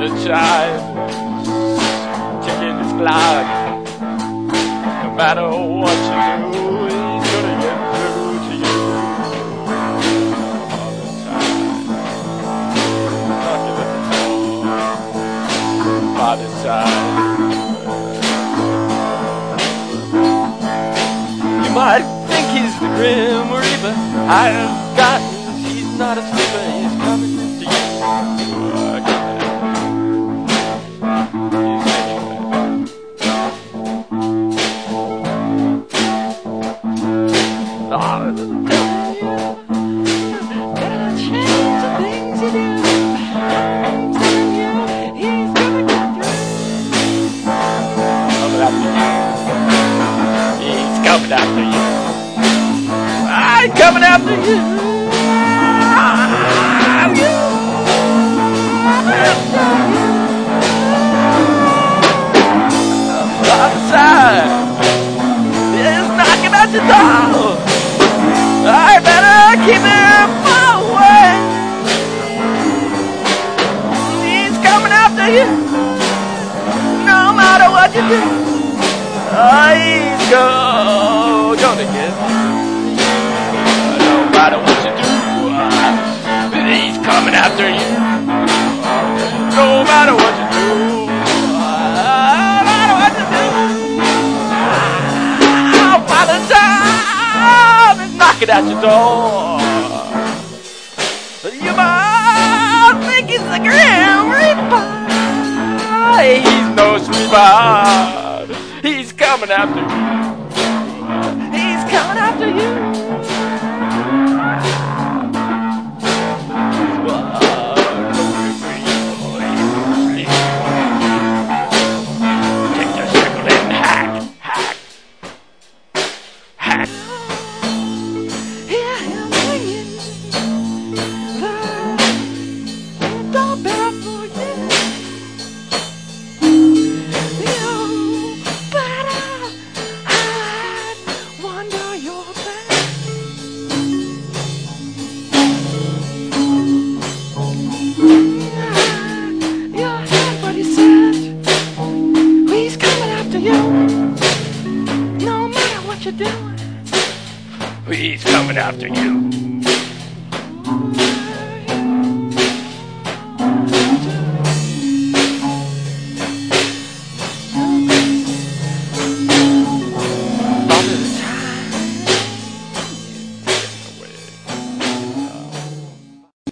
Father Time ticking his clock. No matter what you do, he's gonna get through to you. Father Time knocking at the door. Father Time. You might think he's the Grim Reaper. I've forgotten he's not a sleeper. He's coming to you. Coming after you. I'm coming after you. Outside is knocking at your door. I better keep him away. He's coming after you. No matter what you do. He's gonna get no matter what you do. He's coming after you. No matter what you do. No matter what you do. Father Time is knocking at your door. You might think he's the Grim Reaper. He's no sweetheart. He's coming after you.